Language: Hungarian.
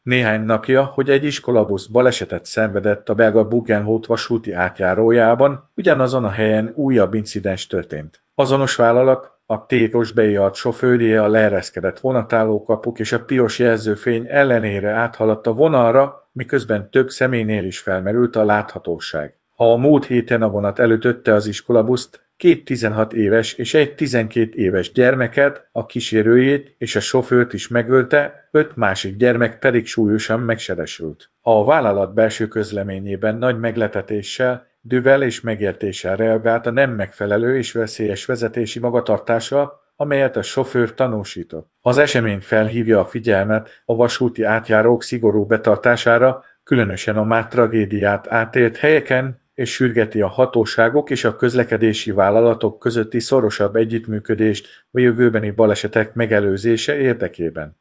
Néhány napja, hogy egy iskolabusz balesetet szenvedett a belga Bugenholt vasúti átjárójában, ugyanazon a helyen újabb incidens történt. Azonos vállalat, a tékos beijart sofőrje a leereszkedett vonatállókapuk és a piros jelzőfény ellenére áthaladt a vonalra, miközben több személynél is felmerült a láthatóság. Ha a múlt héten a vonat elütötte az iskolabuszt, két 16 éves és egy 12 éves gyermeket, a kísérőjét és a sofőrt is megölte, 5 másik gyermek pedig súlyosan megsebesült. A vállalat belső közleményében nagy meglepetéssel, dühvel és megértéssel reagált a nem megfelelő és veszélyes vezetési magatartásra, amelyet a sofőr tanúsított. Az esemény felhívja a figyelmet a vasúti átjárók szigorú betartására, különösen a már tragédiát átélt helyeken, és sürgeti a hatóságok és a közlekedési vállalatok közötti szorosabb együttműködést a jövőbeni balesetek megelőzése érdekében.